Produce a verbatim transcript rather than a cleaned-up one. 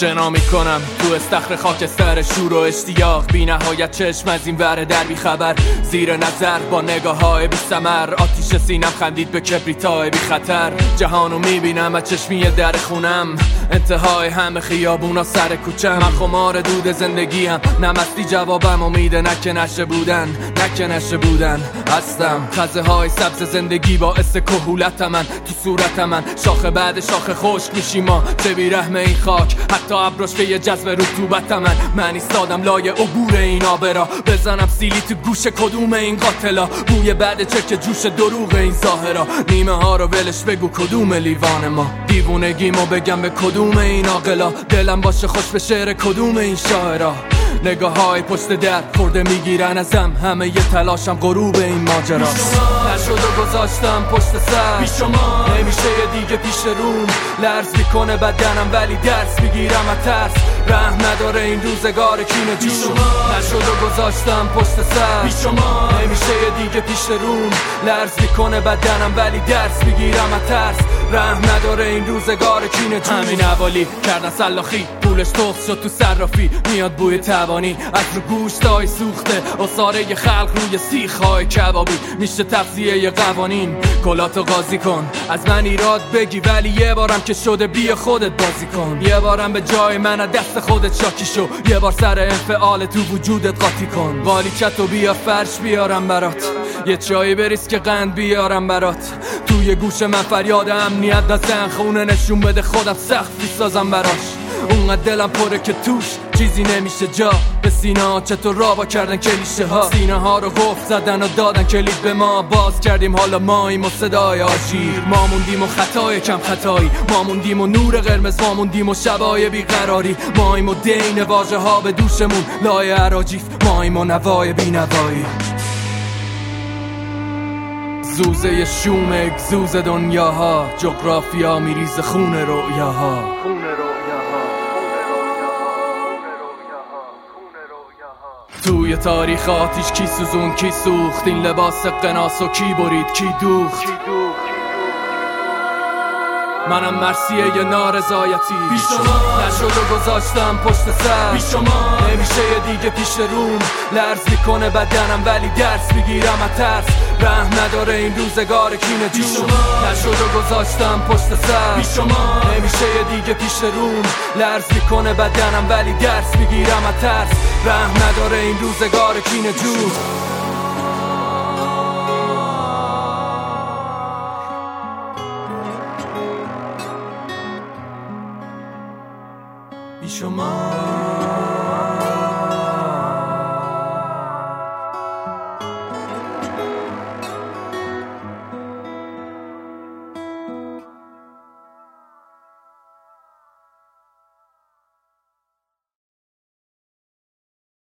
شنا میکنم تو استخر خاکستر شور و اشتیاق، بی نهایت چشم از این ور در بی خبر، زیر نظر با نگاه های بی ثمر، آتیش سینم خندید به کبریتای بی خطر. جهانو میبینم از چشمی در خونم، انتهای همه خیابونا سر کوچم. من خمار دود زندگیم، نمستی جوابم امیده نکه نشه بودن، نکه نشه بودن هستم. خزه های سبز زندگی باعث کهولت من، تو صورت من شاخه بعد شاخه خشک میشی ما، چه بی رحم این خاک، حتی ابروش که یه جذب رطوبت من. من ایستادم لای عبور این آبرا، بزنم سیلی تو گوش کدوم این قاتلا، بوی بعد چرک جوش دروغ این ظاهرا. نیمه ها رو ولش بگو کدوم لیوان ما، دیوونگیمو بگم به کدوم این عاقلا، دلم باشه خوش به شعر کدوم این شاعرا. نگاه های پشت در خورده میگیرن ازم، همه یه تلاشم غروب این ماجراست. نشد و گذاشتم پشت سر بی شما، نمیشه یه دیگه پیش روم، لرز میکنه بدنم ولی درس میگیرم از ترس، رحم نداره این روزگار کینه جون. نشد و گذاشتم پشت سر بی شما، نمیشه یه دیگه پیش روم، لرز میکنه بدنم ولی درس میگیرم از ترس، رحم نداره این روزگار کینه جون. همین حوالی کردن سلاخی، پولش تخص شد تو صرافی، میاد بوی تبانی از رو گوشتای سوخته، اصاره خلق روی سیخ‌های کبابی، میشه تفضیه قوانین. کلاتو قاضی کن از من ایراد بگی، ولی یه بارم که شده بیا خودت بازی کن، یه بارم به جای من از دست خودت شاکی شو، یه بار سر انفعال تو وجودت قاطی کن. والی چتو بیا فرش بیارم برات، یه چایی بریز که قند بیارم برات، توی گوش من فریاد امنیت نزن، خونه نشون بده خودم سخت بیسازم براش. اونقدر دلم پره که توش چیزی نمیشه جا، به سینه ها چطور رابا کردن کلیشه ها، سینه ها رو قفل زدن و دادن کلید به ما، باز کردیم حالا ماییم و صدای آژیر، ما موندیم و خطای کم خطایی، ما موندیم و نور قرمز، ما موندیم و شبای بیقراری، ماییم و دین واژه ها به دوشمون لای عراجیف، ماییم و نوای بی نوایی. زوزه شوم اگزوز دنیاها، جغرافیا میریز خون رؤیاها. توی تاریخ آتیش کی سوزون کی سوخت، این لباس قناس و کی برید کی دوخت. منم مرسیه یه نارضایتی بی شما، نشد و گذاشتم پشت سر بی شما، نمیشه یه دیگه پیش روم، لرز میکنه بدنم ولی درس میگیرم از ترس، رحم نداره این روزگار کینه جون. نشد و گذاشتم پشت سر بی شما، نمیشه یه دیگه پیش روم، لرز میکنه بدنم ولی درس میگیرم از ترس، رحم نداره این روزگار کینه جون. بی شما